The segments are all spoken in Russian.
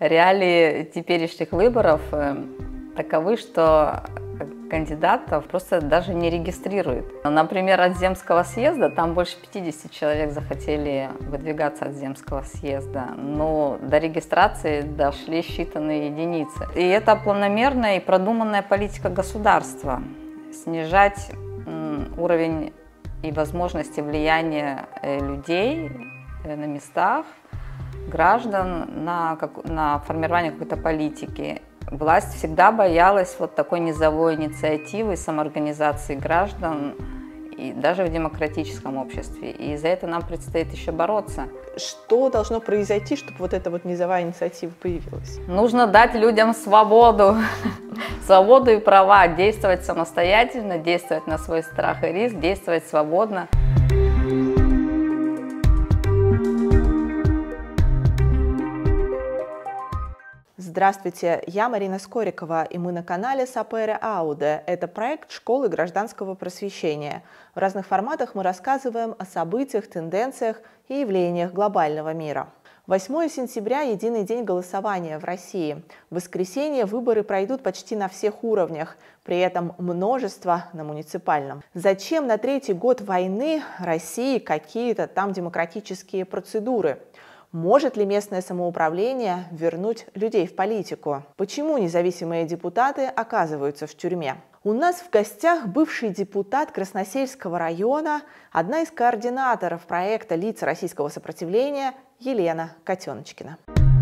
Реалии теперешних выборов таковы, что кандидатов просто даже не регистрируют. Например, от Земского съезда, там больше 50 человек захотели выдвигаться от Земского съезда, но до регистрации дошли считанные единицы. И это планомерная и продуманная политика государства – снижать уровень и возможности влияния людей на местах, граждан на формирование какой-то политики. Власть всегда боялась вот такой низовой инициативы, самоорганизации граждан, и даже в демократическом обществе. И за это нам предстоит еще бороться. Что должно произойти, чтобы вот эта вот низовая инициатива появилась? Нужно дать людям свободу, свободу и права, действовать самостоятельно, действовать на свой страх и риск, действовать свободно. Здравствуйте, я Марина Скорикова, и мы на канале Sapere Aude. Это проект школы гражданского просвещения. В разных форматах мы рассказываем о событиях, тенденциях и явлениях глобального мира. 8 сентября – единый день голосования в России. В воскресенье выборы пройдут почти на всех уровнях, при этом множество на муниципальном. Зачем на третий год войны России какие-то там демократические процедуры? Может ли местное самоуправление вернуть людей в политику? Почему независимые депутаты оказываются в тюрьме? У нас в гостях бывший депутат Красносельского района, одна из координаторов проекта «Лица российского сопротивления» Елена Котеночкина.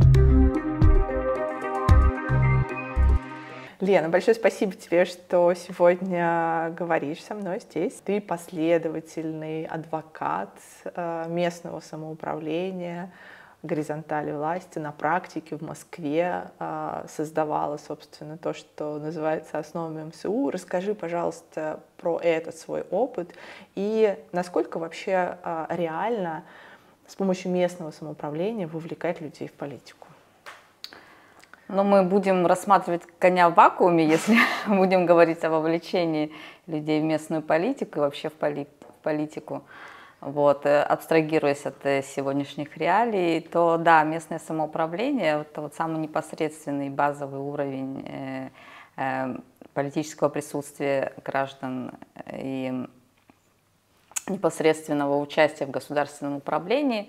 Лена, большое спасибо тебе, что сегодня говоришь со мной здесь. Ты последовательный адвокат местного самоуправления, горизонтали власти, на практике в Москве создавала, собственно, то, что называется основами МСУ. Расскажи, пожалуйста, про этот свой опыт и насколько вообще реально с помощью местного самоуправления вовлекать людей в политику. Но мы будем рассматривать коня в вакууме, если будем говорить о вовлечении людей в местную политику и вообще в политику. Вот, абстрагируясь от сегодняшних реалий, то да, местное самоуправление, это вот самый непосредственный базовый уровень политического присутствия граждан и непосредственного участия в государственном управлении.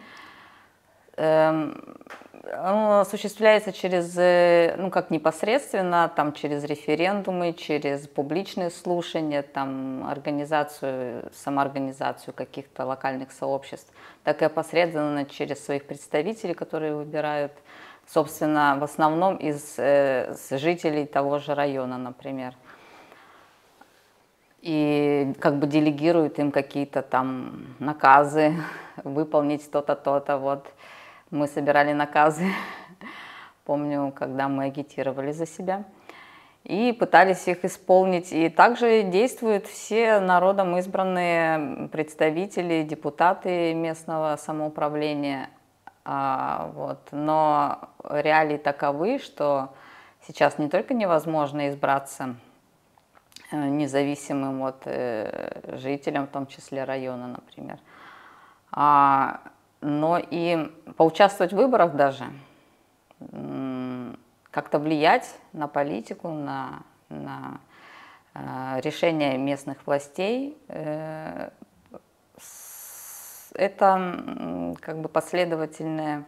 Оно осуществляется через, ну как непосредственно, там через референдумы, через публичные слушания, там самоорганизацию каких-то локальных сообществ, так и опосредованно через своих представителей, которые выбирают, собственно, в основном из жителей того же района, например. И как бы делегируют им какие-то там наказы, выполнить то-то, то-то, вот. Мы собирали наказы, помню, когда мы агитировали за себя, и пытались их исполнить. И также действуют все народом избранные представители, депутаты местного самоуправления. Вот. Но реалии таковы, что сейчас не только невозможно избраться независимым от жителям, в том числе района, например, но и поучаствовать в выборах даже, как-то влиять на политику, на решения местных властей. Это как бы последовательное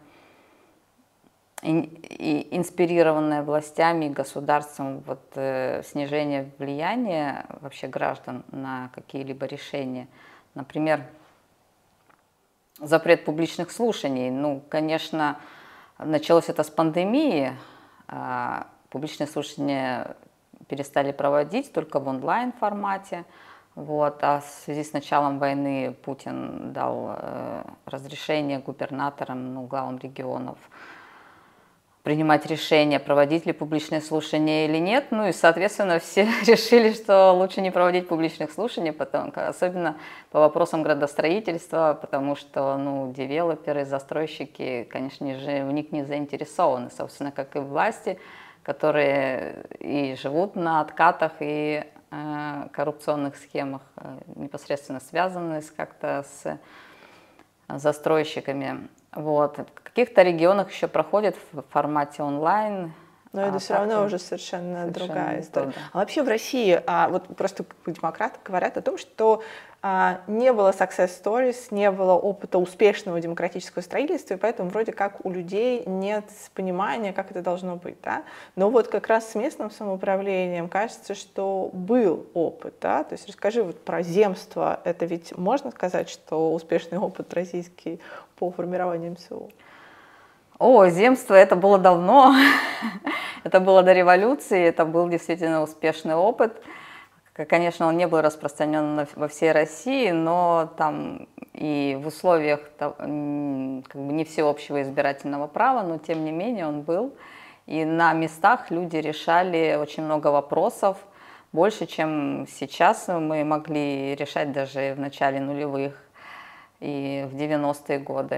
и инспирированное властями и государством вот, снижение влияния вообще граждан на какие-либо решения. Например, запрет публичных слушаний. Ну, конечно, началось это с пандемии. Публичные слушания перестали проводить только в онлайн-формате. Вот. А в связи с началом войны Путин дал разрешение губернаторам, главам регионов принимать решение, проводить ли публичные слушания или нет. Ну и, соответственно, все решили, что лучше не проводить публичных слушаний, особенно по вопросам градостроительства, потому что, девелоперы, застройщики, конечно же, в них не заинтересованы, собственно, как и власти, которые и живут на откатах и коррупционных схемах, непосредственно связанные как-то с застройщиками. Вот. В каких-то регионах еще проходит в формате онлайн. Но это все равно уже совершенно другая история. Да. А вообще в России, вот просто демократы говорят о том, что не было success stories, не было опыта успешного демократического строительства, и поэтому вроде как у людей нет понимания, как это должно быть. Да? Но вот как раз с местным самоуправлением кажется, что был опыт. Да? То есть расскажи вот про земство. Это ведь можно сказать, что успешный опыт российский по формированию МСУ? О, земство, это было давно, это было до революции, это был действительно успешный опыт. Конечно, он не был распространен во всей России, но там и в условиях как бы не всеобщего избирательного права, но тем не менее он был. И на местах люди решали очень много вопросов, больше, чем сейчас мы могли решать даже в начале нулевых и в 90-е годы.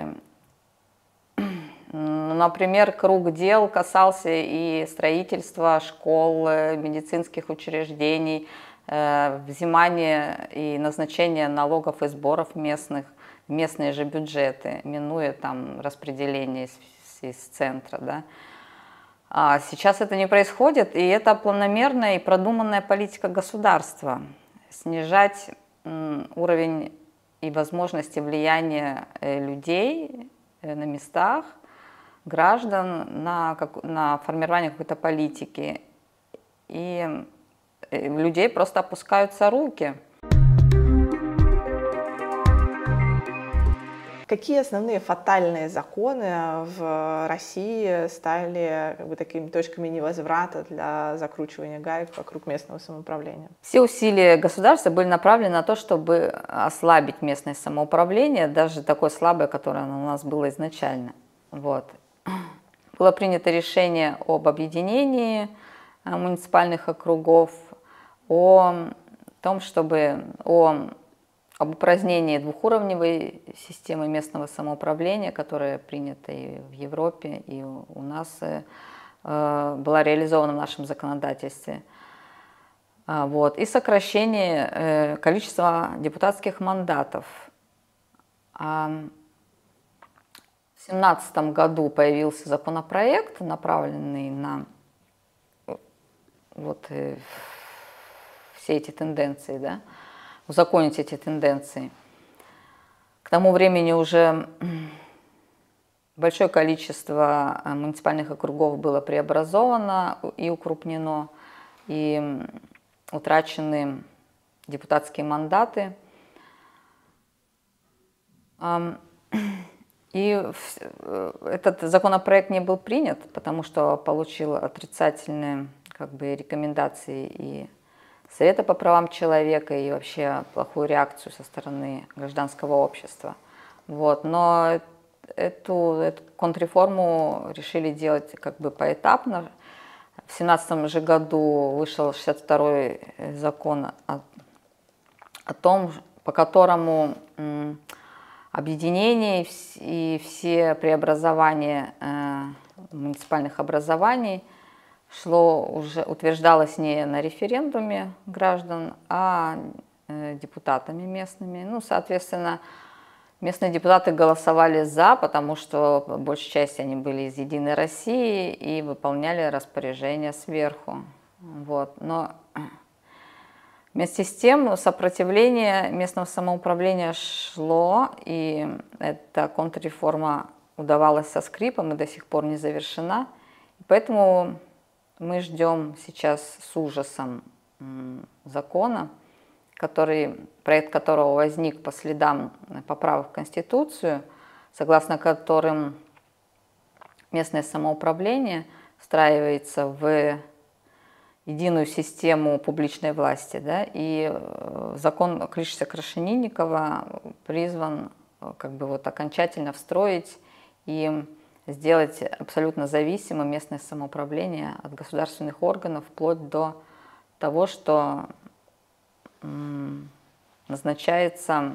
Например, круг дел касался и строительства школ, медицинских учреждений, взимания и назначения налогов и сборов местных, местные же бюджеты, минуя там распределение из центра. Да. А сейчас это не происходит, и это планомерная и продуманная политика государства. Снижать уровень и возможности влияния людей на местах, граждан на формирование какой-то политики. И у людей просто опускаются руки. Какие основные фатальные законы в России стали как бы такими точками невозврата для закручивания гаек вокруг местного самоуправления? Все усилия государства были направлены на то, чтобы ослабить местное самоуправление, даже такое слабое, которое оно у нас было изначально. Вот. Было принято решение об объединении муниципальных округов, о том, чтобы об упразднении двухуровневой системы местного самоуправления, которая принята и в Европе, и у нас была реализована в нашем законодательстве. Вот. И сокращение количества депутатских мандатов. В 2017 году появился законопроект, направленный на вот все эти тенденции, да, узаконить эти тенденции. К тому времени уже большое количество муниципальных округов было преобразовано и укрупнено, и утрачены депутатские мандаты. И этот законопроект не был принят, потому что получил отрицательные рекомендации и Совета по правам человека, и вообще плохую реакцию со стороны гражданского общества. Вот. Но эту контрреформу решили делать поэтапно. В 2017 же году вышел 62-й закон о том, по которому объединение и все преобразования муниципальных образований утверждалось не на референдуме граждан, а депутатами местными. Ну, соответственно, местные депутаты голосовали за, потому что большей частью они были из «Единой России» и выполняли распоряжения сверху. Вот. Но вместе с тем сопротивление местного самоуправления шло, и эта контрреформа удавалась со скрипом и до сих пор не завершена. И поэтому мы ждем сейчас с ужасом закона, проект которого возник по следам поправок в Конституцию, согласно которым местное самоуправление встраивается в единую систему публичной власти. Да, и закон Клишеса-Крашенинникова призван окончательно встроить и сделать абсолютно зависимым местное самоуправление от государственных органов, вплоть до того, что назначается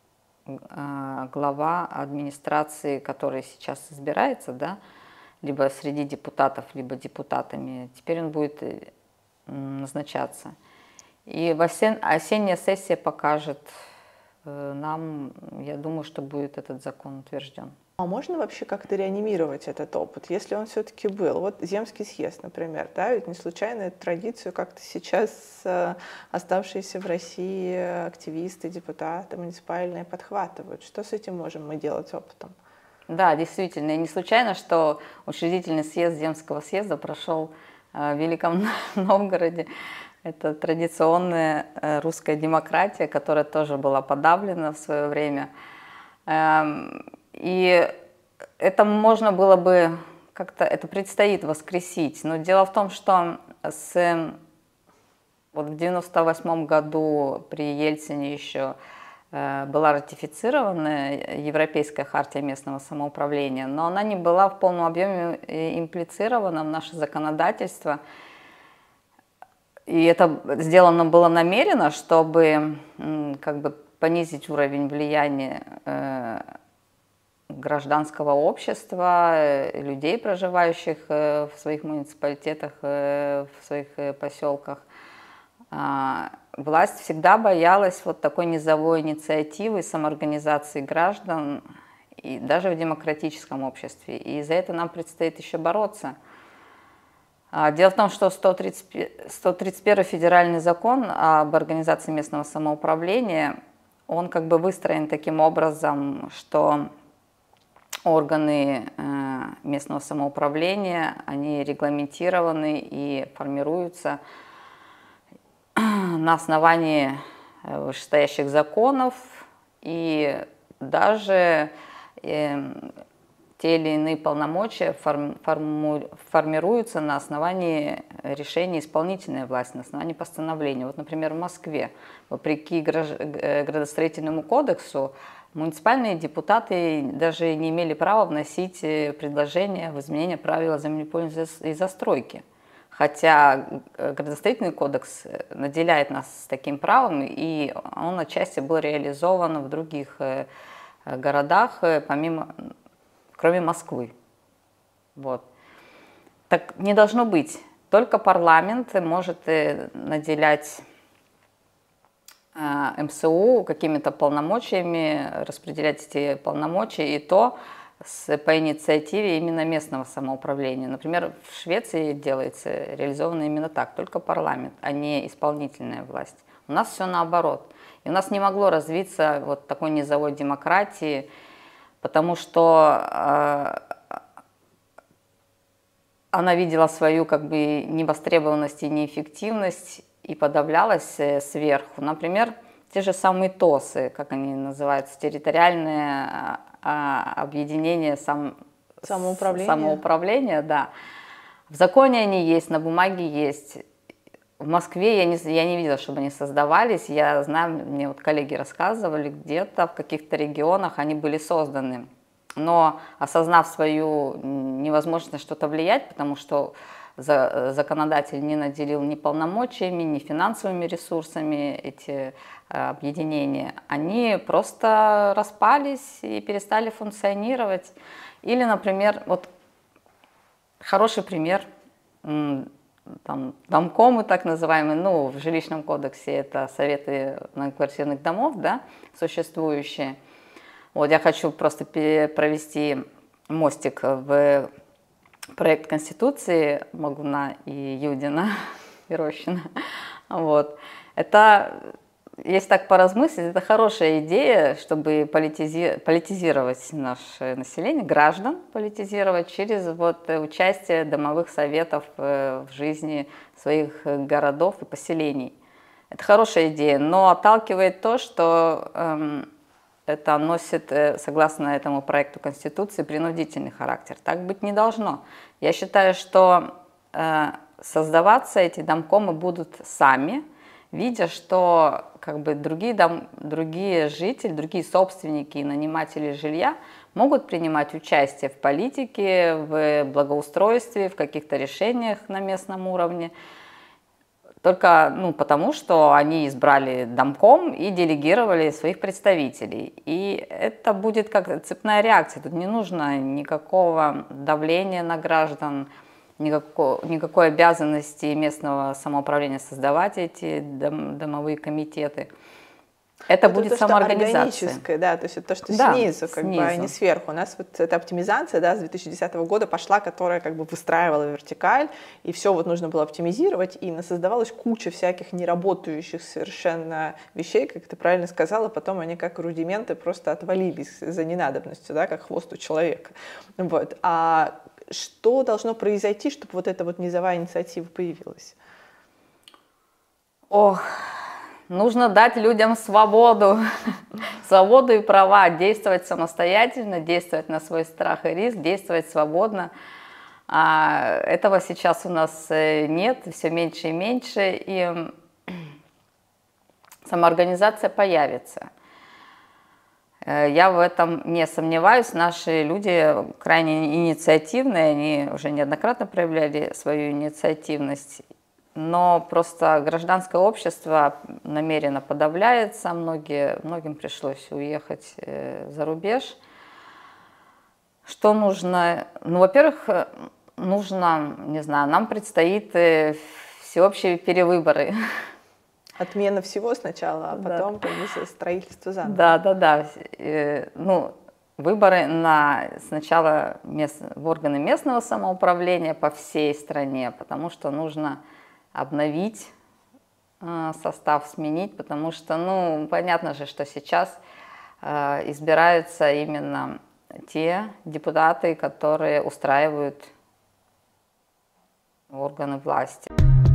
глава администрации, который сейчас избирается, да, либо среди депутатов, либо депутатами. Теперь он будет назначаться. И осенняя сессия покажет нам, я думаю, что будет этот закон утвержден. А можно вообще как-то реанимировать этот опыт, если он все-таки был? Вот Земский съезд, например, да, ведь не случайно эту традицию как-то сейчас оставшиеся в России активисты, депутаты муниципальные подхватывают. Что с этим можем мы делать опытом? Да, действительно, и не случайно, что учредительный съезд Земского съезда прошел в Великом Новгороде. Это традиционная русская демократия, которая тоже была подавлена в свое время. И это можно было бы как-то, это предстоит воскресить. Но дело в том, что вот в 1998 году при Ельцине еще была ратифицирована Европейская хартия местного самоуправления, но она не была в полном объеме имплицирована в наше законодательство. И это сделано было намеренно, чтобы как бы понизить уровень влияния гражданского общества, людей, проживающих в своих муниципалитетах, в своих поселках. Власть всегда боялась вот такой низовой инициативы, самоорганизации граждан, и даже в демократическом обществе. И за это нам предстоит еще бороться. Дело в том, что 131 федеральный закон об организации местного самоуправления, он как бы выстроен таким образом, что органы местного самоуправления, они регламентированы и формируются на основании вышестоящих законов, и даже те или иные полномочия формируются на основании решения исполнительной власти, на основании постановления. Вот, например, в Москве, вопреки градостроительному кодексу, муниципальные депутаты даже не имели права вносить предложения в изменение правил землепользования и застройки. Хотя градостроительный кодекс наделяет нас таким правом, и он отчасти был реализован в других городах, кроме Москвы. Вот. Так не должно быть. Только парламент может наделять МСУ какими-то полномочиями, распределять эти полномочия, и то по инициативе именно местного самоуправления. Например, в Швеции реализовано именно так, только парламент, а не исполнительная власть. У нас все наоборот. И у нас не могло развиться вот такой низовой демократии, потому что она видела свою как бы невостребованность и неэффективность и подавлялась сверху. Например, те же самые ТОСы, как они называются, территориальные объединения самоуправления, да. В законе они есть, на бумаге есть. В Москве я не видела, чтобы они создавались. Я знаю, мне вот коллеги рассказывали, где-то в каких-то регионах они были созданы. Но осознав свою невозможность что-то влиять, потому что законодатель не наделил ни полномочиями, ни финансовыми ресурсами эти объединения, они просто распались и перестали функционировать. Или, например, вот хороший пример, там, домкомы так называемые, ну, в жилищном кодексе это советы многоквартирных домов, да, существующие. Вот я хочу просто провести мостик в проект Конституции Магуна и Юдина, и Рощина. Вот. Это, если так поразмыслить, это хорошая идея, чтобы политизировать наше население, граждан политизировать через вот участие домовых советов в жизни своих городов и поселений. Это хорошая идея, но отталкивает то, что это носит, согласно этому проекту Конституции, принудительный характер. Так быть не должно. Я считаю, что создаваться эти домкомы будут сами, видя, что как бы другие жители, другие собственники и наниматели жилья могут принимать участие в политике, в благоустройстве, в каких-то решениях на местном уровне. Только потому, что они избрали домком и делегировали своих представителей. И это будет как цепная реакция. Тут не нужно никакого давления на граждан, никакой обязанности местного самоуправления создавать эти домовые комитеты. Это вот будет то, что самоорганизация. Органическое, да, то есть это то, что Да, снизу, как бы, а не сверху. У нас вот эта оптимизация, да, с 2010 года пошла, которая как бы выстраивала вертикаль, и все вот нужно было оптимизировать, и создавалась куча всяких неработающих совершенно вещей, как ты правильно сказала, потом они как рудименты просто отвалились за ненадобностью, да, как хвост у человека. Вот. А что должно произойти, чтобы вот эта вот низовая инициатива появилась? Ох, нужно дать людям свободу, свободу и права, действовать самостоятельно, действовать на свой страх и риск, действовать свободно. А этого сейчас у нас нет, все меньше и меньше, и самоорганизация появится. Я в этом не сомневаюсь. Наши люди крайне инициативные, они уже неоднократно проявляли свою инициативность. Но просто гражданское общество намеренно подавляется, многим пришлось уехать за рубеж. Что нужно? Ну, во-первых, нужно, не знаю, нам предстоит всеобщие перевыборы. Отмена всего сначала, а потом как бы строительство заново. Да. Ну, выборы сначала в органы местного самоуправления по всей стране, потому что нужно обновить состав, сменить, потому что, ну, понятно же, что сейчас избираются именно те депутаты, которые устраивают органы власти.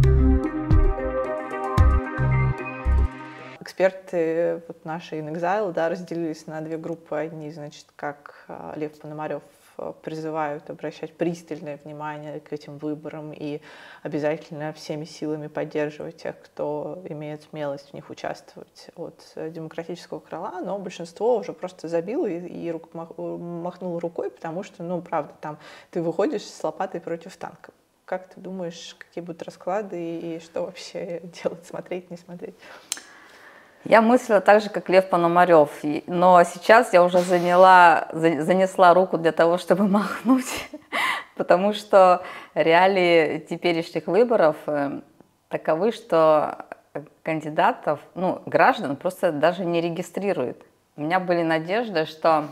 Эксперты вот наши in Exile, да, разделились на две группы. Одни, значит, как Лев Пономарев, призывают обращать пристальное внимание к этим выборам и обязательно всеми силами поддерживать тех, кто имеет смелость в них участвовать от демократического крыла, но большинство уже просто забило и махнуло рукой, потому что, ну, правда, там ты выходишь с лопатой против танка. Как ты думаешь, какие будут расклады и что вообще делать, смотреть, не смотреть? Я мыслила так же, как Лев Пономарев, но сейчас я уже занесла руку для того, чтобы махнуть, потому что реалии теперешних выборов таковы, что кандидатов, ну, граждан просто даже не регистрируют. У меня были надежды, что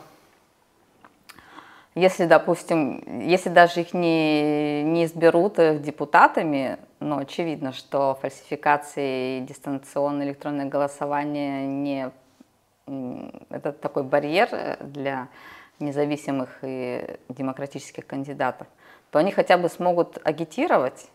если, допустим, если даже их не изберут депутатами, но очевидно, что фальсификации и дистанционное электронное голосование это такой барьер для независимых и демократических кандидатов, то они хотя бы смогут агитировать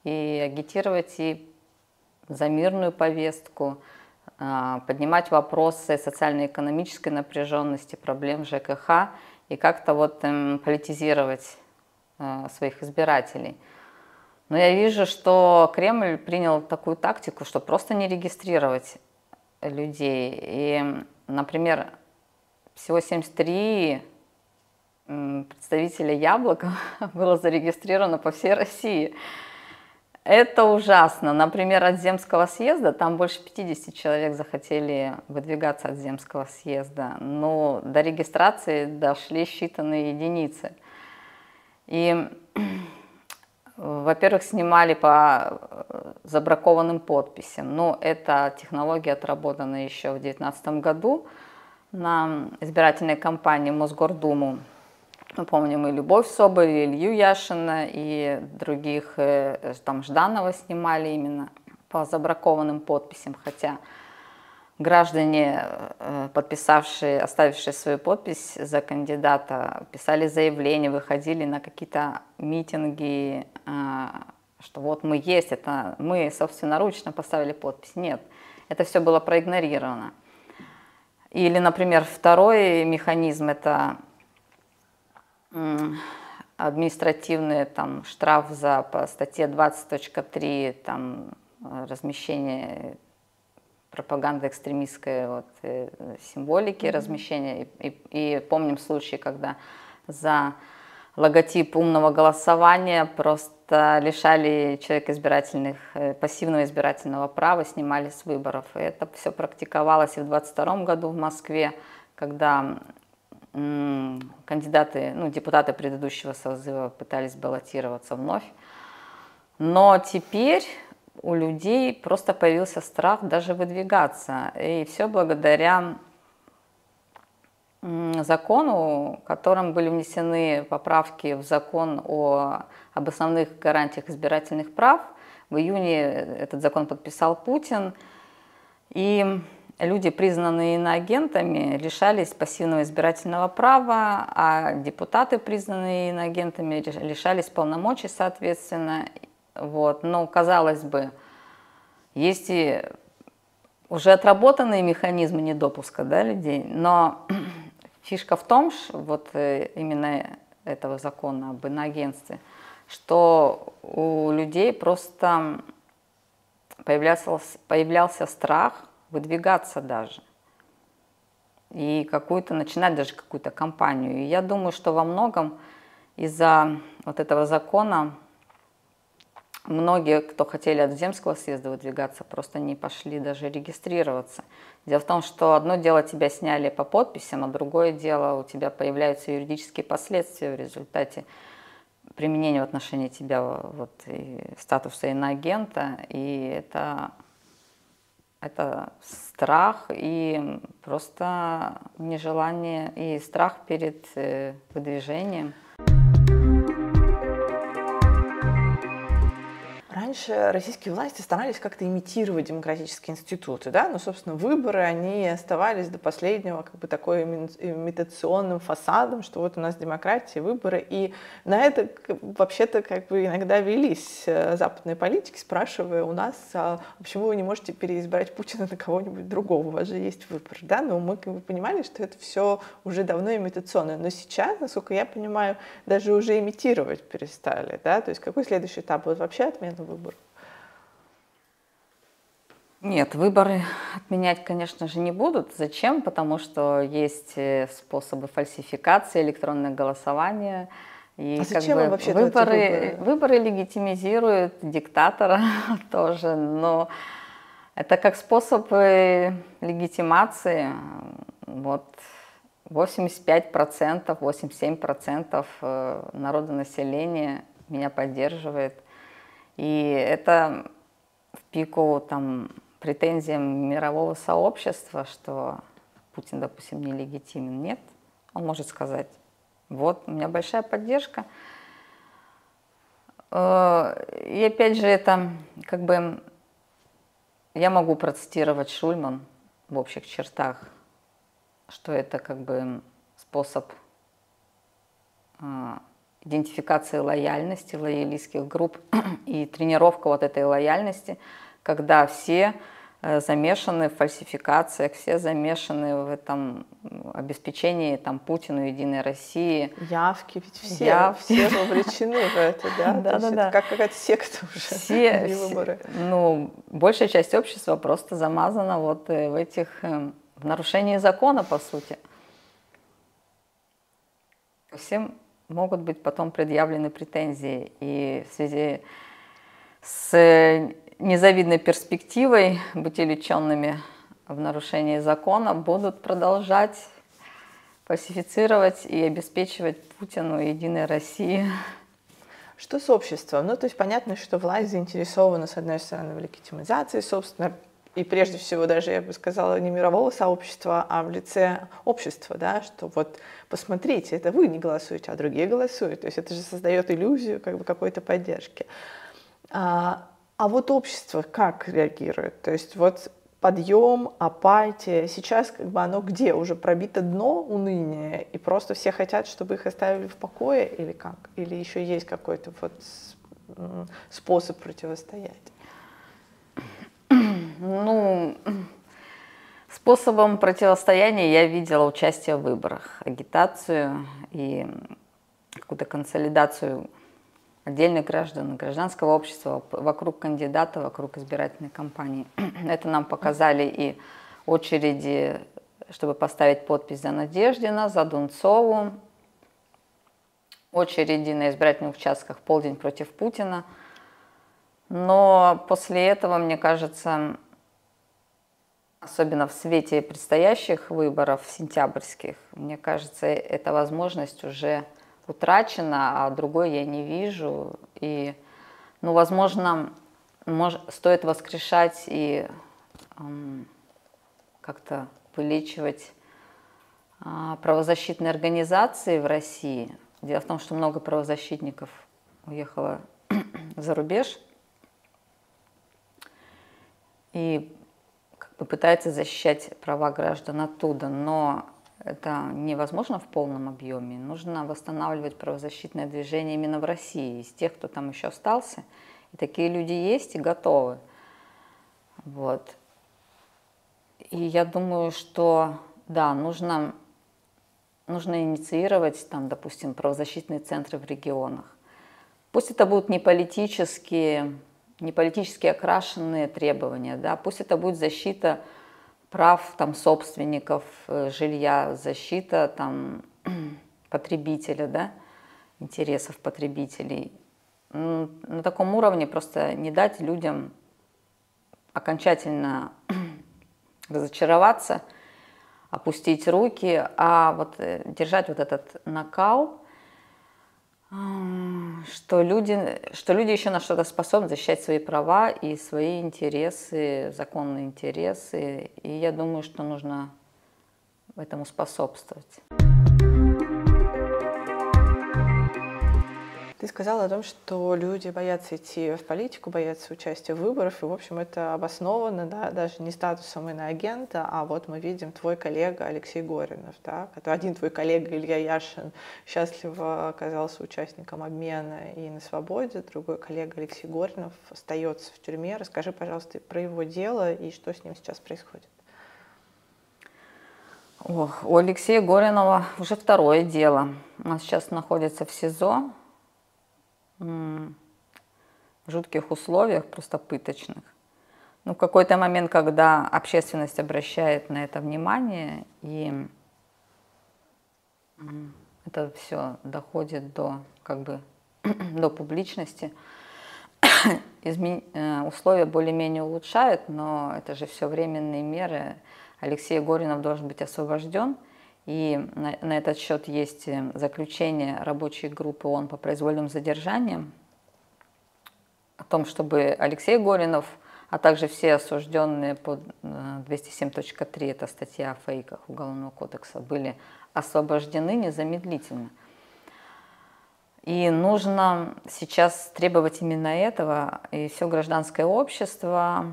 и за мирную повестку, поднимать вопросы социально-экономической напряженности, проблем ЖКХ, и как-то вот политизировать своих избирателей. Но я вижу, что Кремль принял такую тактику, что просто не регистрировать людей. И, например, всего 73 представителя Яблока было зарегистрировано по всей России. Это ужасно. Например, от Земского съезда, там больше 50 человек захотели выдвигаться от Земского съезда, но до регистрации дошли считанные единицы. И, во-первых, снимали по забракованным подписям, но эта технология отработана еще в 2019 году на избирательной кампании в Мосгордуму. Мы помним и Любовь Соболь, и Илью Яшина, и других, там Жданова снимали именно по забракованным подписям, хотя граждане, оставившие свою подпись за кандидата, писали заявления, выходили на какие-то митинги, что вот мы есть, это мы собственноручно поставили подпись. Нет, это все было проигнорировано. Или, например, второй механизм – это административный там, штраф по статье 20.3, там, размещение пропаганды экстремистской символики, размещение. И помним случаи, когда за логотип умного голосования просто лишали человека пассивного избирательного права, снимали с выборов. И это все практиковалось и в 2022 году в Москве, когда кандидаты, депутаты предыдущего созыва пытались баллотироваться вновь. Но теперь у людей просто появился страх даже выдвигаться. И все благодаря закону, которым были внесены поправки в закон об основных гарантиях избирательных прав. В июне этот закон подписал Путин, и люди, признанные иноагентами, лишались пассивного избирательного права, а депутаты, признанные иноагентами, лишались полномочий, соответственно. Вот. Но, казалось бы, есть и уже отработанные механизмы недопуска, да, людей, но фишка в том, что вот именно этого закона об иноагентстве, что у людей просто появлялся страх выдвигаться даже и начинать даже какую-то кампанию. И я думаю, что во многом из-за вот этого закона многие, кто хотели от Земского съезда выдвигаться, просто не пошли даже регистрироваться. Дело в том, что одно дело тебя сняли по подписям, а другое дело у тебя появляются юридические последствия в результате применения в отношении тебя вот, статуса иноагента. И это страх и просто нежелание, и страх перед выдвижением. Раньше российские власти старались как-то имитировать демократические институты, да, но, собственно, выборы, они оставались до последнего как бы такой имитационным фасадом, что вот у нас демократия, выборы, и на это вообще-то как бы иногда велись западные политики, спрашивая у нас, почему вы не можете переизбрать Путина на кого-нибудь другого, у вас же есть выбор, да, но мы как бы понимали, что это все уже давно имитационное, но сейчас, насколько я понимаю, даже уже имитировать перестали, да, то есть какой следующий этап, вот вообще отмена выборов? Нет, выборы отменять, конечно же, не будут. Зачем? Потому что есть способы фальсификации, электронное голосование. И зачем им вообще выборы легитимизируют диктатора тоже, но это как способ легитимации. Вот 85%, 87% народонаселения меня поддерживает. И это в пику там, претензиям мирового сообщества, что Путин, допустим, нелегитимен. Нет, он может сказать, вот, у меня большая поддержка. И опять же, это как бы я могу процитировать Шульман в общих чертах, что это как бы способ идентификации лояльности, лоялистских групп и тренировка вот этой лояльности, когда все замешаны в фальсификациях, все замешаны в этом обеспечении там, Путину, Единой России. Явки, ведь все вовлечены в это, да? Да. Это как какая-то секта уже. Все, большая часть общества просто замазана вот в этих в нарушении закона, по сути. Всем могут быть потом предъявлены претензии. И в связи с незавидной перспективой быть увлеченными в нарушении закона будут продолжать фальсифицировать и обеспечивать Путину и Единой России. Что с обществом? Ну, то есть понятно, что власть заинтересована, с одной стороны, в легитимизации, собственно, и прежде всего даже, я бы сказала, не мирового сообщества, а в лице общества, да, что вот посмотрите, это вы не голосуете, а другие голосуют. То есть это же создает иллюзию как бы какой-то поддержки. А вот общество как реагирует? То есть вот подъем, апатия, сейчас как бы оно где? Уже пробито дно уныния, и просто все хотят, чтобы их оставили в покое, или как? Или еще есть какой-то вот способ противостоять? Ну, способом противостояния я видела участие в выборах, агитацию и какую-то консолидацию отдельных граждан, гражданского общества вокруг кандидата, вокруг избирательной кампании. Это нам показали и очереди, чтобы поставить подпись за Надеждина, за Дунцову, очереди на избирательных участках в полдень против Путина. Но после этого, мне кажется, особенно в свете предстоящих выборов сентябрьских, мне кажется, эта возможность уже утрачена, а другой я не вижу. И, возможно, стоит воскрешать и как-то вылечивать правозащитные организации в России. Дело в том, что много правозащитников уехало за рубеж и как бы пытается защищать права граждан оттуда, но это невозможно в полном объеме. Нужно восстанавливать правозащитное движение именно в России, из тех, кто там еще остался. И такие люди есть и готовы. Вот. И я думаю, что да, нужно инициировать там, допустим, правозащитные центры в регионах. Пусть это будут не политически окрашенные требования, да, пусть это будет защита прав там, собственников жилья, защита там, потребителя, да, интересов потребителей. На таком уровне просто не дать людям окончательно разочароваться, опустить руки, а вот держать вот этот накал, что люди еще на что-то способны защищать свои права и свои интересы, законные интересы. И я думаю, что нужно этому способствовать. Ты сказала о том, что люди боятся идти в политику, боятся участия в выборах, и, в общем, это обосновано, да, даже не статусом иноагента, а вот мы видим твой коллега Алексей Горинов, да, один твой коллега Илья Яшин счастливо оказался участником обмена и на свободе, другой коллега Алексей Горинов остается в тюрьме. Расскажи, пожалуйста, про его дело и что с ним сейчас происходит. У Алексея Горинова уже второе дело. Он сейчас находится в СИЗО, в жутких условиях, просто пыточных. Ну, в какой-то момент, когда общественность обращает на это внимание, и это все доходит до, как бы, до публичности, условия более-менее улучшают, но это же все временные меры. Алексей Горинов должен быть освобожден. И на этот счет есть заключение рабочей группы ООН по произвольным задержаниям о том, чтобы Алексей Горинов, а также все осужденные по 207.3, это статья о фейках Уголовного кодекса, были освобождены незамедлительно. И нужно сейчас требовать именно этого, и все гражданское общество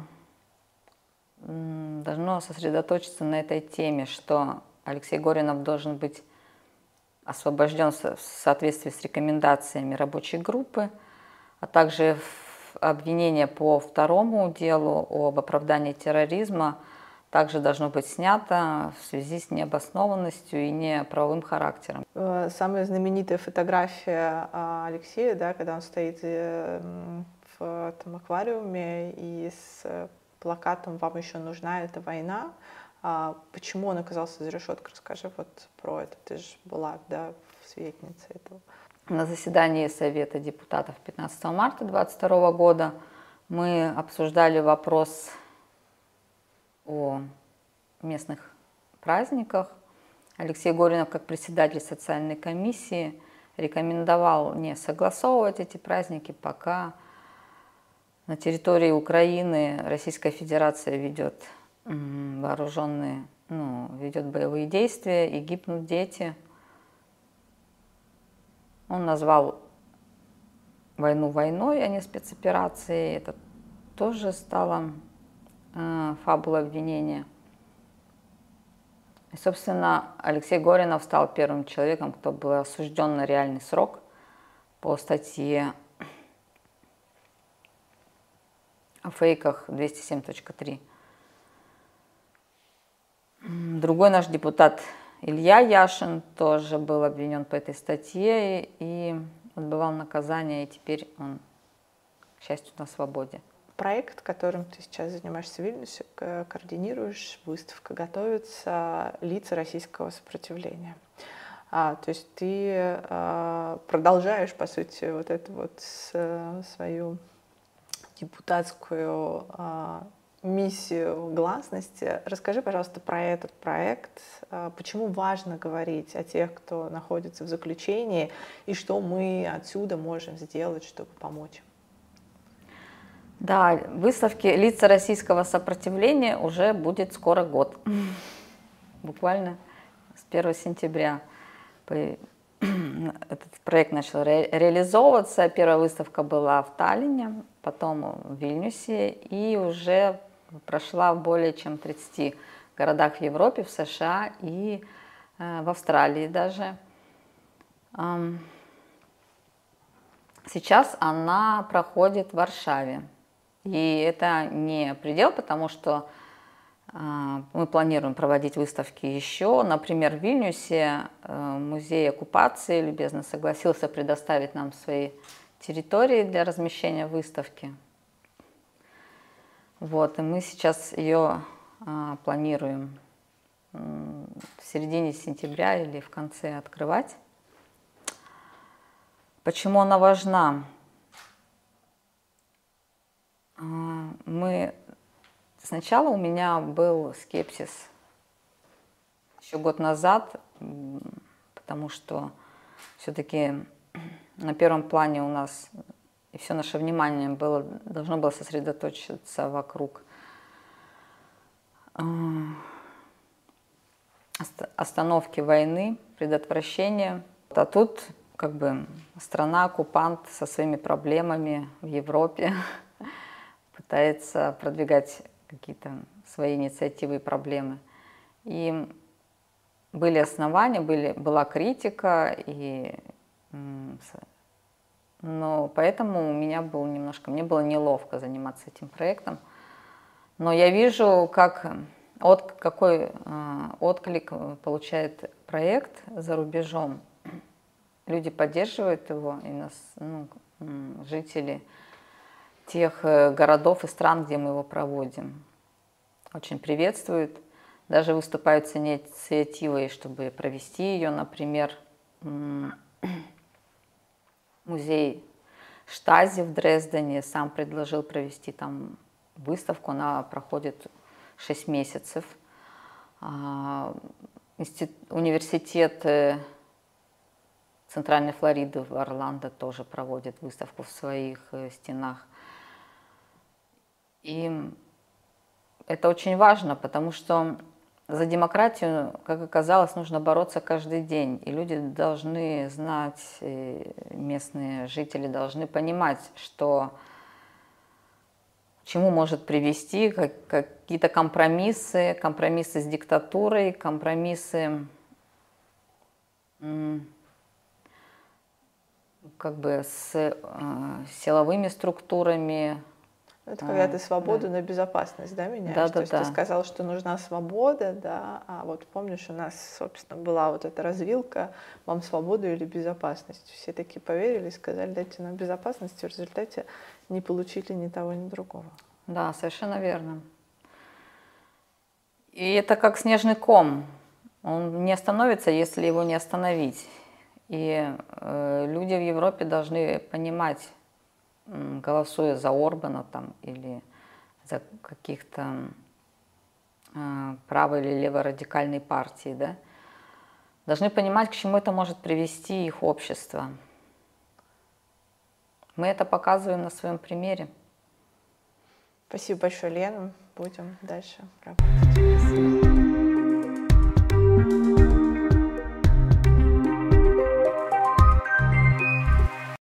должно сосредоточиться на этой теме, что Алексей Горинов должен быть освобожден в соответствии с рекомендациями рабочей группы, а также обвинение по второму делу об оправдании терроризма также должно быть снято в связи с необоснованностью и неправовым характером. Самая знаменитая фотография Алексея, да, когда он стоит в этом аквариуме и с плакатом «Вам еще нужна эта война». Почему он оказался за решеткой? Расскажи вот про это. Ты же была, да, свидетельницей этого. На заседании Совета депутатов 15 марта 2022 года мы обсуждали вопрос о местных праздниках. Алексей Горинов, как председатель социальной комиссии, рекомендовал не согласовывать эти праздники, пока на территории Украины Российская Федерация ведет ведет боевые действия и гибнут дети. Он назвал войну войной, а не спецоперацией. Это тоже стало фабулой обвинения. И, собственно, Алексей Горинов стал первым человеком, кто был осужден на реальный срок по статье о фейках 207.3. Другой наш депутат Илья Яшин тоже был обвинен по этой статье и отбывал наказание, и теперь он, к счастью, на свободе. Проект, которым ты сейчас занимаешься в Вильнюсе, координируешь, выставка готовится «Лица российского сопротивления». То есть ты продолжаешь, по сути, вот эту вот свою депутатскую миссию гласности. Расскажи, пожалуйста, про этот проект. Почему важно говорить о тех, кто находится в заключении, и что мы отсюда можем сделать, чтобы помочь? Да, выставки «Лица российского сопротивления» уже будет скоро год. Буквально с 1 сентября этот проект начал реализовываться. Первая выставка была в Таллине, потом в Вильнюсе, и уже прошла в более чем 30 городах в Европе, в США и в Австралии даже. Сейчас она проходит в Варшаве. И это не предел, потому что мы планируем проводить выставки еще. Например, в Вильнюсе музей оккупации любезно согласился предоставить нам свои территории для размещения выставки. Вот, и мы сейчас ее планируем в середине сентября или в конце открывать. Почему она важна? Сначала у меня был скепсис еще год назад, потому что все-таки на первом плане у нас и все наше внимание должно было сосредоточиться вокруг остановки войны, предотвращения. А тут как бы страна-оккупант со своими проблемами в Европе пытается продвигать какие-то свои инициативы и проблемы. И были основания, была критика, но поэтому мне было неловко заниматься этим проектом. Но я вижу, какой отклик получает проект за рубежом. Люди поддерживают его, и жители тех городов и стран, где мы его проводим, очень приветствуют. Даже выступают с инициативой, чтобы провести ее. Например, музей Штази в Дрездене сам предложил провести там выставку. Она проходит 6 месяцев. Университет Центральной Флориды в Орландо тоже проводит выставку в своих стенах. И это очень важно, потому что за демократию, как оказалось, нужно бороться каждый день. И люди должны знать, местные жители должны понимать, к чему может привести какие-то компромиссы с диктатурой, компромиссы как бы с силовыми структурами. Это когда ты свободу на безопасность, да, меняешь? То есть ты сказал, что нужна свобода, да, а вот помнишь, у нас, собственно, была вот эта развилка, вам свободу или безопасность. Все такие поверили, сказали, дайте нам безопасность, и в результате не получили ни того, ни другого. Да, совершенно верно. И это как снежный ком. Он не остановится, если его не остановить. И люди в Европе должны понимать, голосуя за Орбана там, или за каких-то право- или леворадикальной партии, да, должны понимать, к чему это может привести их общество. Мы это показываем на своем примере. Спасибо большое, Лена. Будем дальше работать.